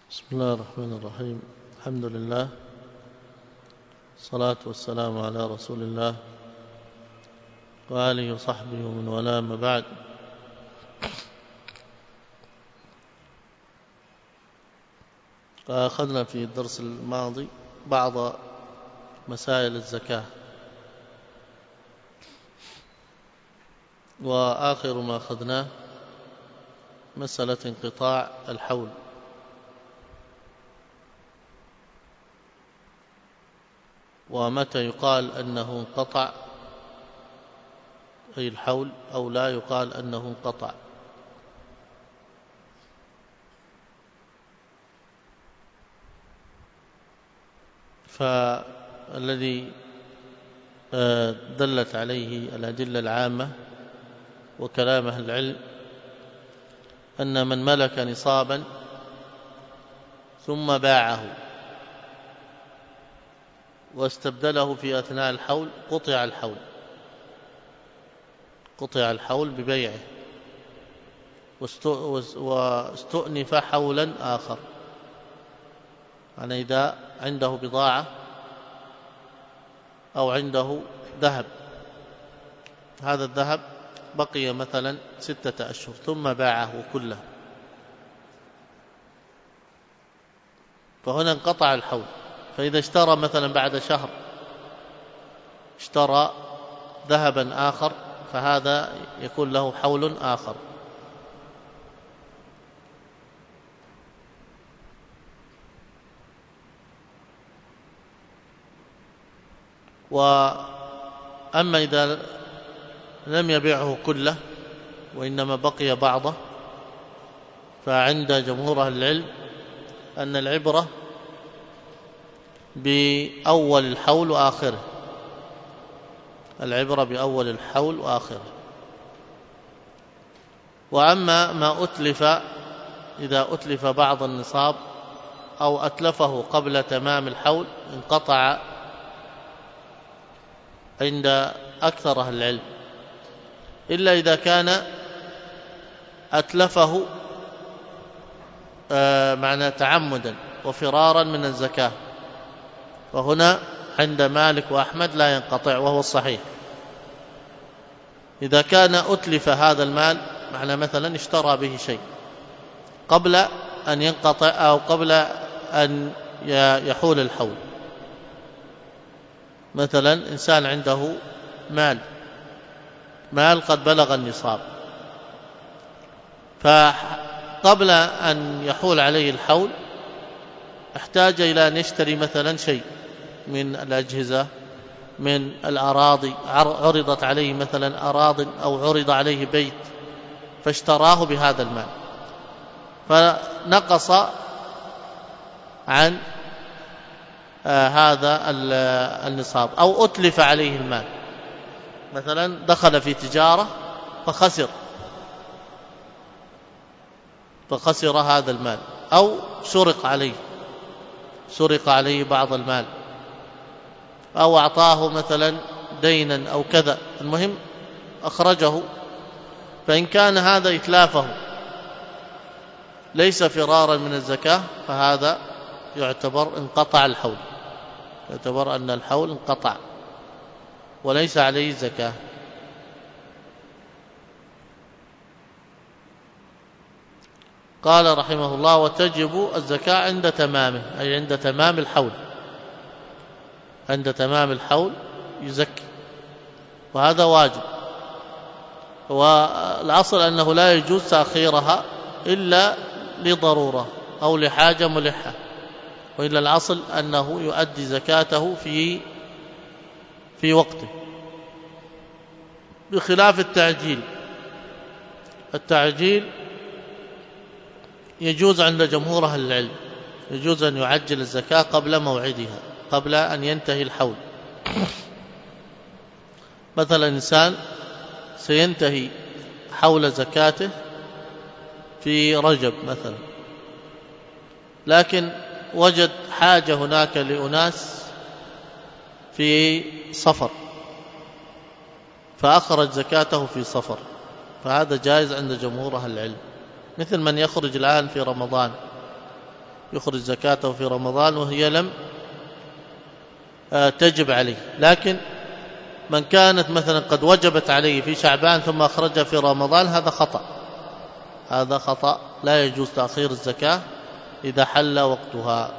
بسم الله الرحمن الرحيم. الحمد لله، الصلاة والسلام على رسول الله وآله وصحبه ومن والاه، ما بعد. أخذنا في الدرس الماضي بعض مسائل الزكاة، وآخر ما أخذناه مسألة انقطاع الحول. ومتى يقال أنه انقطع أي الحول، أو لا يقال أنه انقطع. فالذي دلت عليه الأدلة العامة وكلام أهل العلم أن من ملك نصابا ثم باعه واستبدله في أثناء الحول قطع الحول ببيعه، واستؤنف حولا آخر. يعني إذا عنده بضاعة أو عنده ذهب، هذا الذهب بقي مثلا 6 أشهر ثم باعه كله، فهنا انقطع الحول. فإذا اشترى مثلا بعد شهر اشترى ذهبا آخر، فهذا يكون له حول آخر. وأما إذا لم يبيعه كله وإنما بقي بعضه، فعند جمهور أهل العلم أن العبرة بأول الحول وآخره، العبرة بأول الحول وآخره. وأما ما أتلف، إذا أتلف بعض النصاب أو أتلفه قبل تمام الحول انقطع عند أكثر أهل العلم، إلا إذا كان أتلفه معنى تعمدا وفرارا من الزكاة، وهنا عند مالك وأحمد لا ينقطع، وهو الصحيح. إذا كان أتلف هذا المال، معنى مثلا اشترى به شيء قبل أن ينقطع أو قبل أن يحول الحول، مثلا إنسان عنده مال قد بلغ النصاب، فقبل أن يحول عليه الحول احتاج إلى أن يشتري مثلا شيء من الأجهزة، من الأراضي، عرضت عليه مثلا أراض أو عرض عليه بيت، فاشتراه بهذا المال، فنقص عن هذا النصاب. أو أتلف عليه المال، مثلا دخل في تجارة فخسر هذا المال، أو سرق عليه بعض المال، أو أعطاه مثلا دينا أو كذا، المهم أخرجه. فإن كان هذا إتلافه ليس فرارا من الزكاة، فهذا يعتبر انقطع الحول، يعتبر أن الحول انقطع وليس عليه زكاة. قال رحمه الله: وتجب الزكاة عند تمامه، أي عند تمام الحول، عند تمام الحول يزكي، وهذا واجب. والأصل أنه لا يجوز تأخيرها إلا لضرورة أو لحاجة ملحة، وإلا الأصل أنه يؤدي زكاته في وقته، بخلاف التعجيل يجوز عند جمهور أهل العلم، يجوز أن يعجل الزكاة قبل موعدها، قبل أن ينتهي الحول. مثلا إنسان سينتهي حول زكاته في رجب مثلا، لكن وجد حاجة هناك لأناس في صفر، فأخرج زكاته في صفر، فهذا جائز عند جمهور أهل العلم. مثل من يخرج الآن في رمضان يخرج زكاته في رمضان وهي لم تجب عليه. لكن من كانت مثلا قد وجبت عليه في شعبان ثم أخرجها في رمضان هذا خطأ، لا يجوز تأخير الزكاة إذا حل وقتها.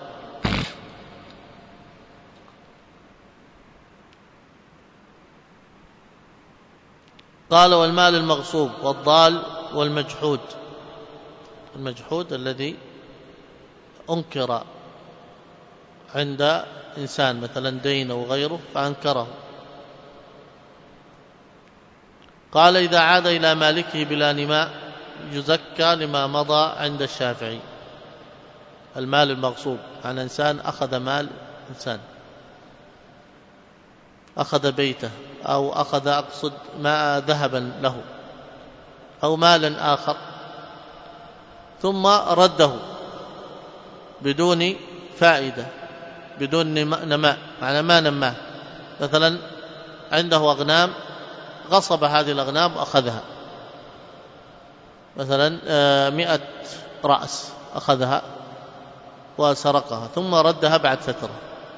قال: والمال المغصوب والضال والمجحود. المجحود الذي أنكر عند إنسان مثلا دين أو غيره فأنكره. قال: إذا عاد إلى مالكه بلا نماء يزكى لما مضى عند الشافعي. المال المغصوب عن إنسان أخذ مال إنسان، أخذ بيته أو أقصد ما ذهبا له أو مالا آخر ثم رده بدون فائدة بدون نماء، معنى ما نماه. مثلا عنده أغنام غصب هذه الأغنام وأخذها، مثلا 100 رأس أخذها وسرقها ثم ردها بعد فترة،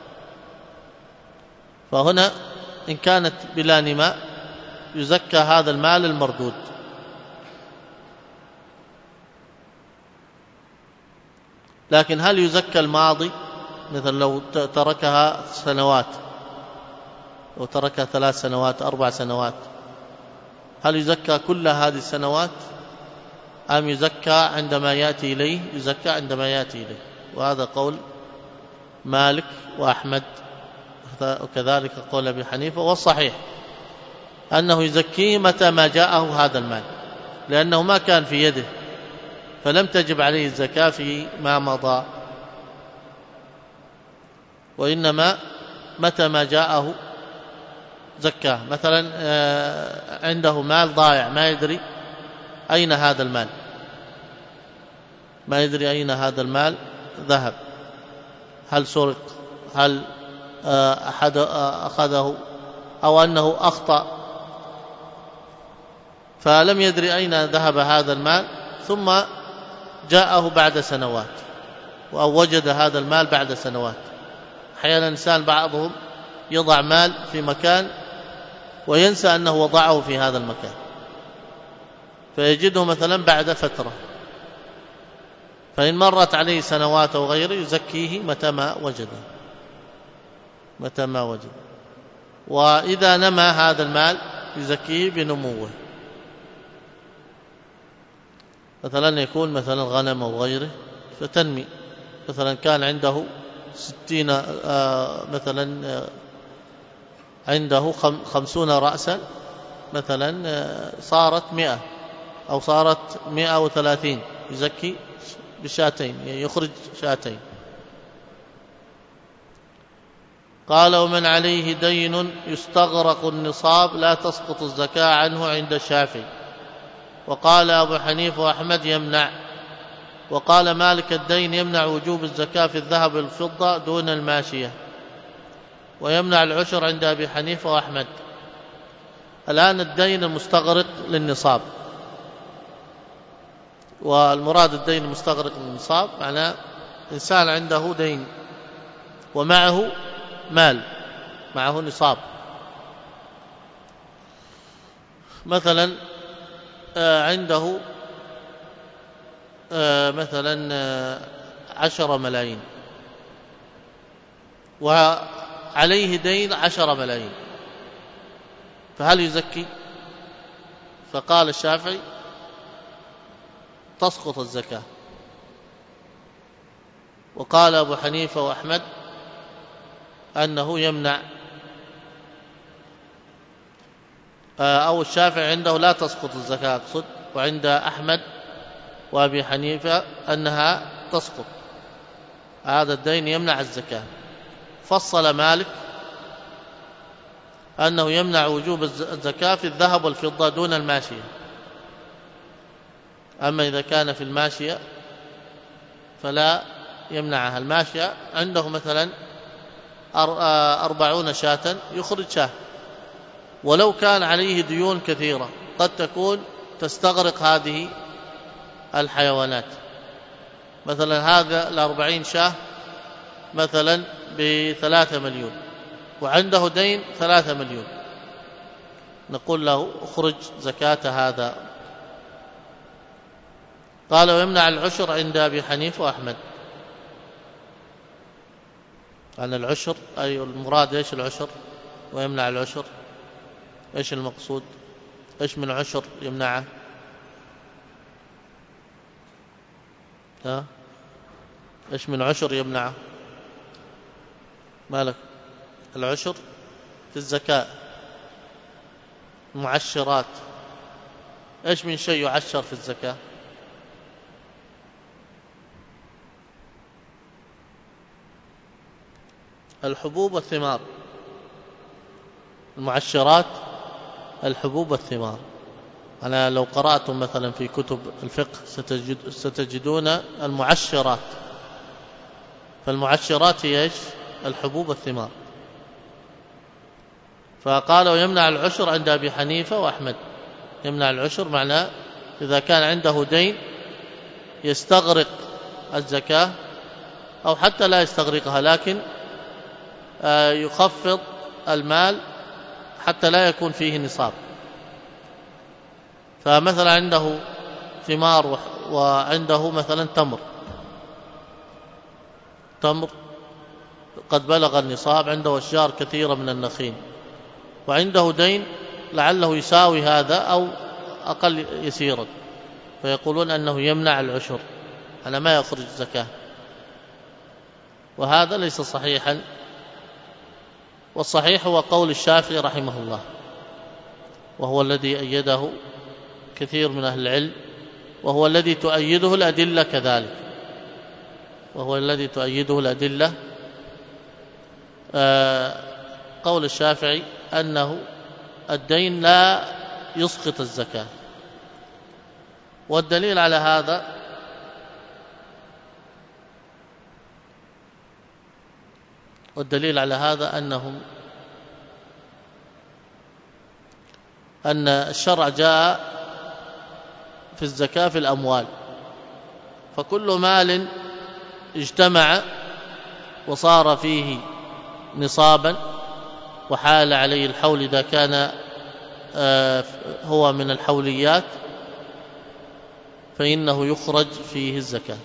فهنا إن كانت بلا نماء يزكى هذا المال المردود. لكن هل يزكى الماضي؟ مثلا لو تركها سنوات، لو تركها 3 سنوات 4 سنوات، هل يزكى كل هذه السنوات أم يزكى عندما يأتي إليه؟ يزكى عندما يأتي إليه، وهذا قول مالك وأحمد وكذلك قول أبي حنيفة. والصحيح أنه يزكيه متى ما جاءه هذا المال، لأنه ما كان في يده فلم تجب عليه الزكاة في ما مضى، وإنما متى ما جاءه زكاه. مثلا عنده مال ضائع ما يدري أين هذا المال، ما يدري أين هذا المال ذهب، هل سرق، هل أحد أخذه أو أنه أخطأ، فلم يدري أين ذهب هذا المال، ثم جاءه بعد سنوات أو وجد هذا المال بعد سنوات. أحيانا الإنسان بعضهم يضع مال في مكان وينسى أنه وضعه في هذا المكان، فيجده مثلا بعد فترة، فإن مرت عليه سنوات أو غيره يزكيه متى ما وجد. وإذا نمى هذا المال يزكيه بنموه، مثلا يكون مثلا غنم أو غيره فتنمي، مثلا كان عنده 60 مثلا عنده 50 رأسا، مثلا صارت 100 أو صارت 130، يزكي بشاتين، يخرج شاتين. قال: ومن عليه دين يستغرق النصاب لا تسقط الزكاة عنه عند الشافعي. وقال أبو حنيفة وأحمد يمنع. وقال مالك: الدين يمنع وجوب الزكاة في الذهب والفضة دون الماشية، ويمنع العشر عند أبي حنيفة وأحمد. الآن الدين المستغرق للنصاب، والمراد الدين المستغرق للنصاب معناه إنسان عنده دين ومعه مال، معه نصاب، مثلا عنده مثلا 10 ملايين وعليه دين 10 ملايين، فهل يزكي؟ فقال الشافعي: تسقط الزكاة. وقال أبو حنيفة وأحمد أنه يمنع، أو الشافعي عنده لا تسقط الزكاة أقصد، وعند أحمد وأبي حنيفة أنها تسقط، هذا الدين يمنع الزكاة. فصل مالك أنه يمنع وجوب الزكاة في الذهب والفضة دون الماشية، أما إذا كان في الماشية فلا يمنعها. الماشية عنده مثلا 40 شاة يخرج شاة، ولو كان عليه ديون كثيرة قد تكون تستغرق هذه الحيوانات، مثلا هذا 40 شاة مثلا ب3 مليون وعنده دين 3 مليون، نقول له اخرج زكاة هذا. قال ويمنع العشر عند أبي حنيفة وأحمد. عن العشر أي المراد إيش العشر؟ ويمنع العشر إيش المقصود؟ إيش من عشر يمنعه؟ إيش من عشر يمنعه؟ مالك؟ العشر في الزكاة معشرات، إيش من شيء يعشر في الزكاة؟ الحبوب والثمار. المعشرات الحبوب والثمار. أنا لو قرأتم مثلا في كتب الفقه ستجدون المعشرات، فالمعشرات هي إيش؟ الحبوب والثمار. فقال ويمنع العشر عند أبي حنيفة وأحمد. يمنع العشر معناه إذا كان عنده دين يستغرق الزكاة أو حتى لا يستغرقها، لكن يخفض المال حتى لا يكون فيه نصاب. فمثلا عنده ثمار وعنده مثلا تمر قد بلغ النصاب، عنده أشجار كثيرة من النخيل وعنده دين لعله يساوي هذا أو أقل يسيرا، فيقولون أنه يمنع العشر، أنا ما يخرج زكاة، وهذا ليس صحيحا. والصحيح هو قول الشافعي رحمه الله، وهو الذي أيده كثير من أهل العلم، وهو الذي تؤيده الأدلة كذلك، وهو الذي تؤيده الأدلة. قول الشافعي أنه الدين لا يسقط الزكاة، والدليل على هذا أن الشرع جاء في الزكاة في الأموال، فكل مال اجتمع وصار فيه نصابا وحال عليه الحول إذا كان هو من الحوليات فإنه يخرج فيه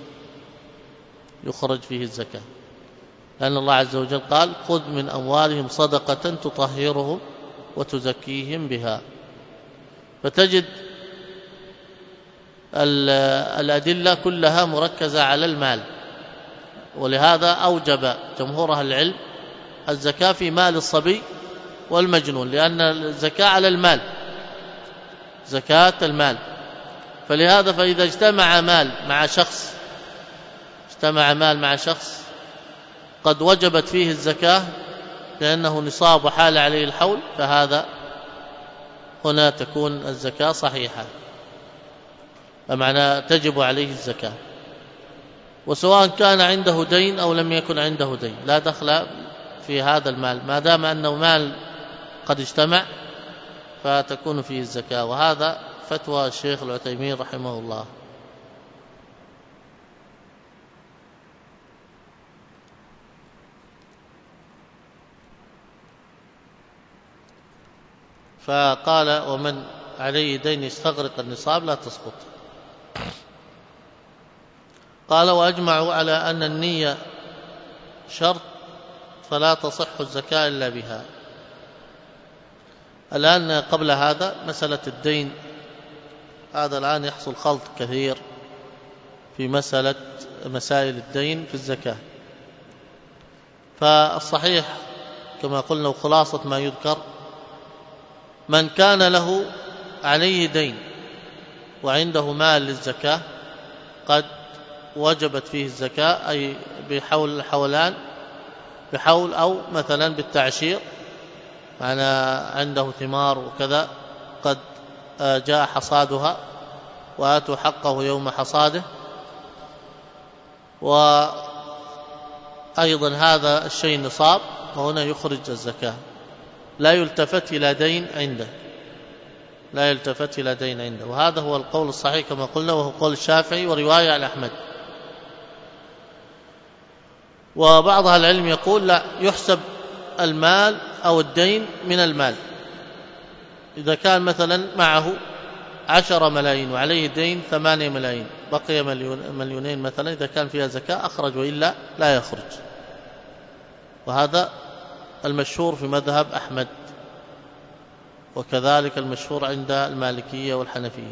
الزكاة، لأن الله عز وجل قال خذ من أموالهم صدقة تطهرهم وتزكيهم بها. فتجد الأدلة كلها مركزة على المال، ولهذا أوجب جمهور أهل العلم الزكاة في مال الصبي والمجنون، لأن الزكاة على المال، زكاة المال. فلهذا فإذا اجتمع مال مع شخص قد وجبت فيه الزكاة لأنه نصاب وحال عليه الحول، فهذا هنا تكون الزكاة صحيحة، بمعنى تجب عليه الزكاة، وسواء كان عنده دين أو لم يكن عنده دين لا دخل في هذا المال، ما دام أنه مال قد اجتمع فتكون فيه الزكاة. وهذا فتوى الشيخ العثيمين رحمه الله. فقال ومن عليه دين يستغرق النصاب لا تسقط. قال وأجمعوا على أن النية شرط فلا تصح الزكاة إلا بها. الآن قبل هذا مسألة الدين، هذا الآن يحصل خلط كثير في مسائل الدين في الزكاة. فالصحيح كما قلنا وخلاصة ما يذكر، من كان له عليه دين وعنده مال للزكاة قد وجبت فيه الزكاة، أي بحول أو مثلا بالتعشير، معنى عنده ثمار وكذا قد جاء حصادها وآتوا حقه يوم حصاده. وأيضا هذا الشيء نصاب، وهنا يخرج الزكاة، لا يلتفت إلى دين عنده، وهذا هو القول الصحيح كما قلنا، وهو قول الشافعي ورواية عن أحمد. وبعض أهل العلم يقول لا، يحسب المال أو الدين من المال. إذا كان مثلا معه 10 ملايين وعليه دين 8 ملايين، بقي مليونين مثلا، إذا كان فيها زكاة أخرج، وإلا لا يخرج. وهذا المشهور في مذهب أحمد، وكذلك المشهور عند المالكية والحنفية.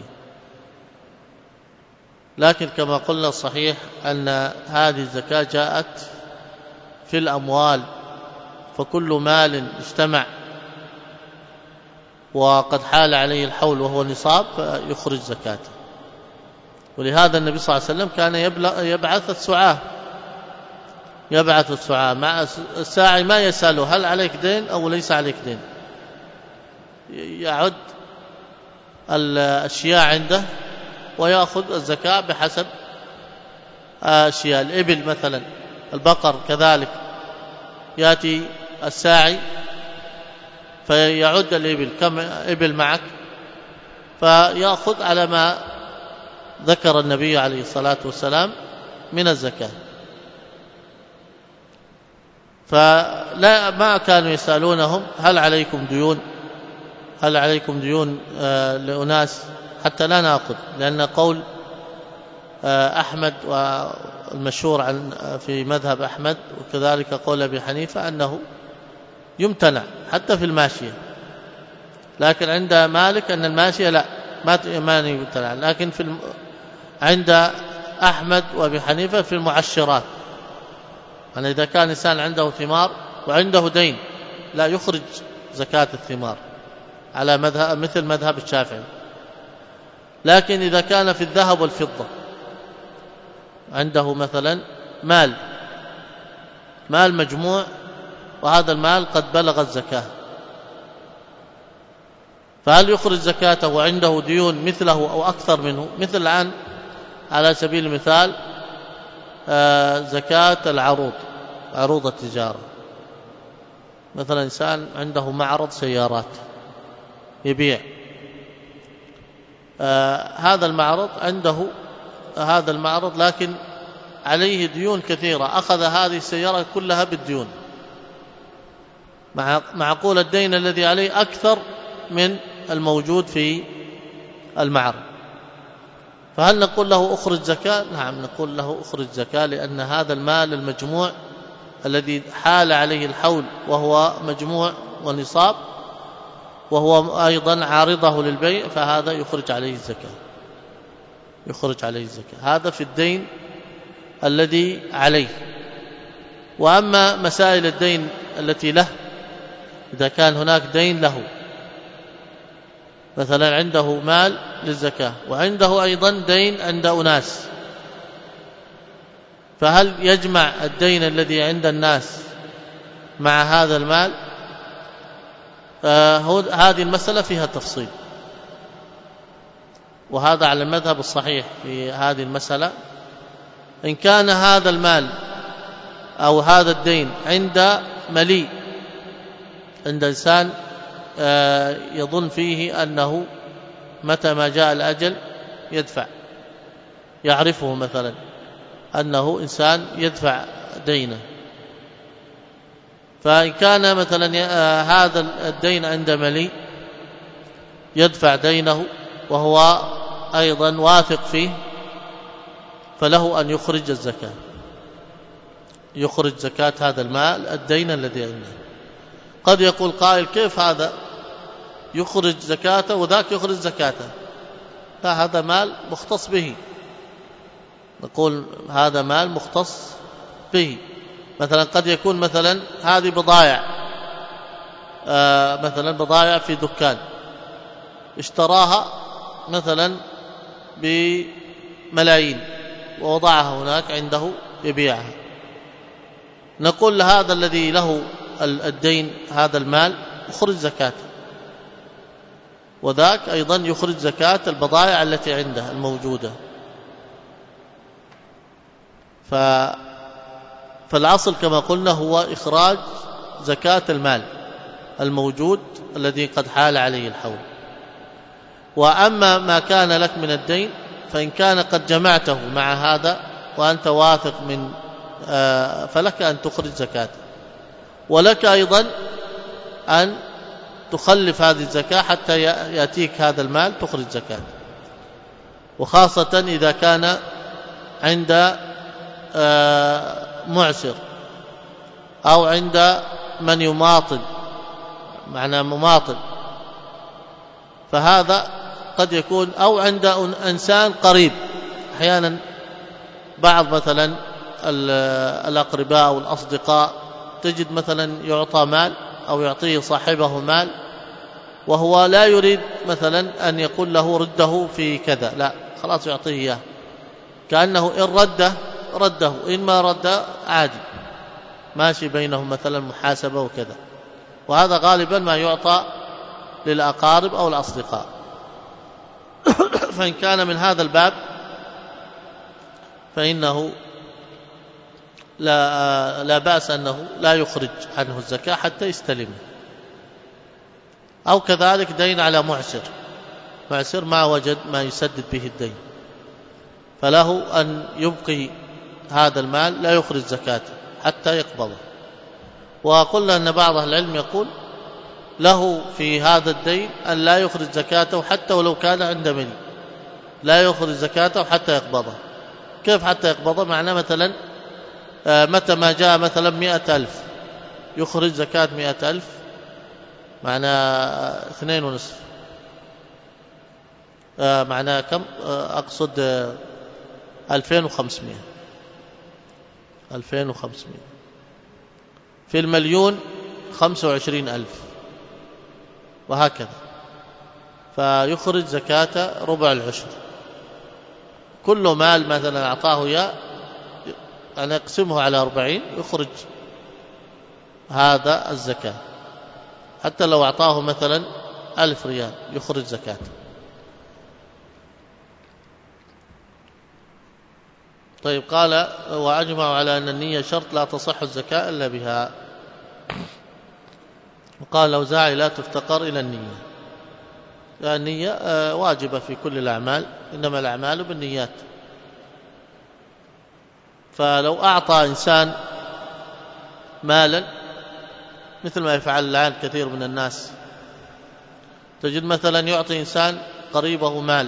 لكن كما قلنا الصحيح أن هذه الزكاة جاءت في الأموال، فكل مال اجتمع وقد حال عليه الحول وهو نصاب يخرج زكاته. ولهذا النبي صلى الله عليه وسلم كان يبعث السعاة مع الساعي، ما يسأله هل عليك دين أو ليس عليك دين، يعد الأشياء عنده ويأخذ الزكاة بحسب أشياء. الإبل مثلا، البقر كذلك، يأتي الساعي فيعد الإبل، كم إبل معك، فيأخذ على ما ذكر النبي عليه الصلاة والسلام من الزكاة. فلا ما كانوا يسألونهم هل عليكم ديون لأناس حتى لا نأخذ، لأن قول أحمد والمشهور في مذهب أحمد وكذلك قول أبي حنيفة أنه يمتنع حتى في الماشية، لكن عند مالك أن الماشية لا، ما يمتنع، لكن عند أحمد وأبي حنيفة في المعشرات، يعني إذا كان إنسان عنده ثمار وعنده دين لا يخرج زكاة الثمار على مثل مذهب الشافعي. لكن إذا كان في الذهب والفضة، عنده مثلا مال مجموع، وهذا المال قد بلغ الزكاة، فهل يخرج زكاته وعنده ديون مثله أو أكثر منه؟ مثل الآن على سبيل المثال زكاة عروض التجارة، مثلا إنسان عنده معرض سيارات يبيع، هذا المعرض لكن عليه ديون كثيرة، أخذ هذه السيارة كلها بالديون، معقول الدين الذي عليه أكثر من الموجود في المعرض، فهل نقول له أخرج زكاة؟ نعم، نقول له أخرج زكاة، لأن هذا المال المجموع الذي حال عليه الحول وهو مجموع ونصاب، وهو أيضا عارضه للبيع، فهذا يخرج عليه الزكاة. هذا في الدين الذي عليه. وأما مسائل الدين التي له، إذا كان هناك دين له، مثلا عنده مال للزكاة وعنده أيضا دين عند أناس، فهل يجمع الدين الذي عند الناس مع هذا المال؟ هذه المسألة فيها تفصيل، وهذا على المذهب الصحيح في هذه المسألة. إن كان هذا المال أو هذا الدين عند مليء، عند إنسان يظن فيه أنه متى ما جاء الأجل يدفع، يعرفه مثلا أنه إنسان يدفع دينه، فإن كان مثلا هذا الدين عند مليء يدفع دينه وهو أيضا واثق فيه، فله أن يخرج الزكاة، يخرج زكاة هذا المال الدين الذي عنده. قد يقول قائل كيف هذا يخرج زكاته وذاك يخرج زكاته؟ لا، هذا مال مختص به، نقول هذا مال مختص به. مثلا قد يكون مثلا هذه بضائع، مثلا بضائع في دكان اشتراها مثلا بملايين ووضعها هناك عنده يبيعها، نقول لهذا الذي له الدين هذا المال يخرج زكاته، وذاك أيضا يخرج زكاة البضائع التي عنده الموجودة. فالأصل كما قلنا هو إخراج زكاة المال الموجود الذي قد حال عليه الحول. وأما ما كان لك من الدين، فإن كان قد جمعته مع هذا وأنت واثق من فلك أن تخرج زكاة، ولك أيضا أن تخلف هذه الزكاة حتى يأتيك هذا المال تخرج زكاة، وخاصة إذا كان عند معسر أو عند من يماطل، معنى مماطل، فهذا قد يكون أو عند إنسان قريب. أحيانا بعض مثلا الأقرباء أو الأصدقاء تجد مثلا يعطى مال أو يعطيه صاحبه مال وهو لا يريد مثلا أن يقول له رده في كذا، لا خلاص يعطيه إياه، كأنه إن رده إن ما رد عادي، ماشي بينهم مثلا محاسبة وكذا. وهذا غالبا ما يعطى للأقارب أو الأصدقاء. فإن كان من هذا الباب فإنه لا بأس أنه لا يخرج عنه الزكاة حتى يستلمه. أو كذلك دين على معسر ما وجد ما يسدد به الدين، فله أن يبقي هذا المال لا يخرج زكاته حتى يقبضه. وقلنا أن بعض أهل العلم يقول له في هذا الدين أن لا يخرج زكاته حتى ولو كان عند مني، لا يخرج زكاته حتى يقبضه. كيف حتى يقبضه؟ معناه مثلا متى ما جاء مثلا 100,000 يخرج زكاة 100,000، معناه 2.5، معناه كم؟ أقصد 2500 في المليون 25,000 وهكذا، فيخرج زكاة ربع العشر. كل مال مثلا أعطاه إياه أن يقسمه على 40 يخرج هذا الزكاة، حتى لو أعطاه مثلا 1000 ريال يخرج زكاة. طيب، قال وأجمعوا على أن النية شرط لا تصح الزكاة إلا بها. وقال الأوزاعي لا تفتقر إلى النية، لأن النية واجبة في كل الأعمال، إنما الأعمال بالنيات. فلو أعطى إنسان مالا مثل ما يفعل الآن كثير من الناس، تجد مثلا يعطي إنسان قريبه مال،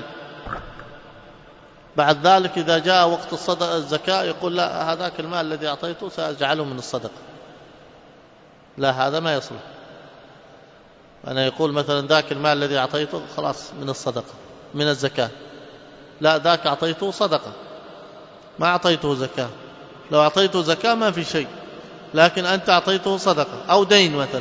بعد ذلك إذا جاء وقت الزكاة يقول لا هذاك المال الذي أعطيته سأجعله من الصدقة. لا، هذا ما يصلح. أنا يقول مثلا ذاك المال الذي أعطيته خلاص من الصدقة من الزكاة، لا ذاك أعطيته صدقة ما أعطيته زكاة. لو أعطيته زكاة ما في شيء، لكن أنت أعطيته صدقة. أو دين مثلا،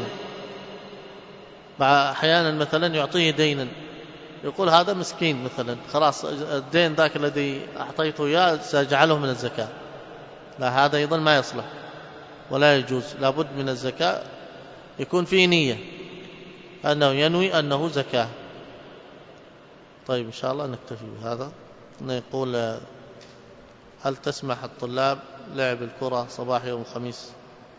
أحيانا مثلا يعطيه دينا يقول هذا مسكين مثلا، خلاص الدين ذاك الذي أعطيته إياه سأجعله من الزكاة. لا، هذا أيضا ما يصلح ولا يجوز. لابد من الزكاة يكون فيه نية أنه ينوي أنه زكاة. طيب، إن شاء الله نكتفي بهذا. نقول هل تسمح الطلاب لعب الكرة صباح يوم الخميس؟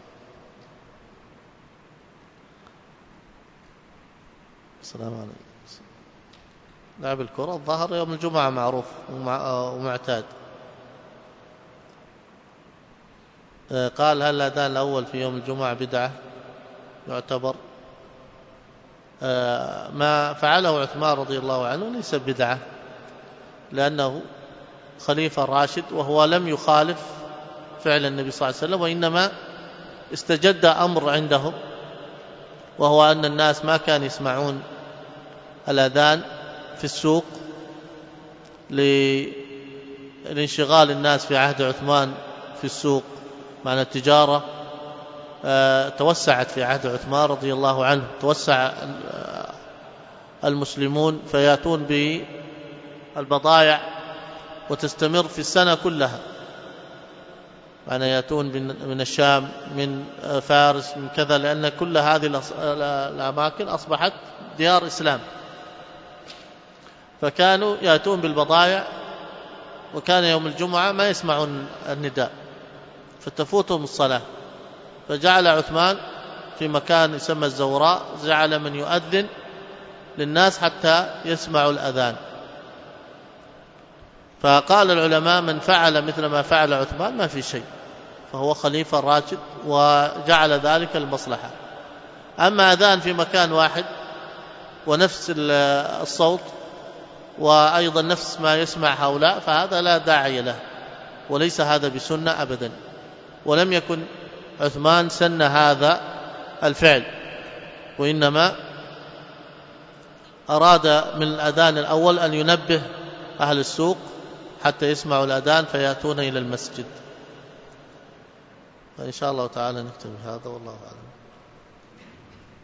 السلام عليكم. لعب الكرة الظهر يوم الجمعة معروف ومعتاد. قال هل الأذان الأول في يوم الجمعة بدعة؟ يعتبر ما فعله عثمان رضي الله عنه ليس بدعة، لأنه خليفة راشد وهو لم يخالف فعل النبي صلى الله عليه وسلم، وإنما استجد أمر عندهم، وهو أن الناس ما كانوا يسمعون الأذان في السوق لانشغال الناس في عهد عثمان في السوق، معنى التجارة توسعت في عهد عثمان رضي الله عنه، توسع المسلمون فياتون بالبضائع وتستمر في السنة كلها، معنى ياتون من الشام من فارس من كذا، لأن كل هذه الأماكن أصبحت ديار إسلام، فكانوا ياتون بالبضائع، وكان يوم الجمعة ما يسمعون النداء فتفوتهم الصلاة، فجعل عثمان في مكان يسمى الزوراء جعل من يؤذن للناس حتى يسمعوا الأذان. فقال العلماء من فعل مثل ما فعل عثمان ما في شيء، فهو خليفة راشد وجعل ذلك المصلحة. أما أذان في مكان واحد ونفس الصوت وأيضا نفس ما يسمع هؤلاء فهذا لا داعي له، وليس هذا بسنة أبدا، ولم يكن عثمان سن هذا الفعل، وإنما أراد من الأذان الأول أن ينبه أهل السوق حتى يسمعوا الأذان فيأتون إلى المسجد. فإن شاء الله تعالى نكتب هذا، والله أعلم.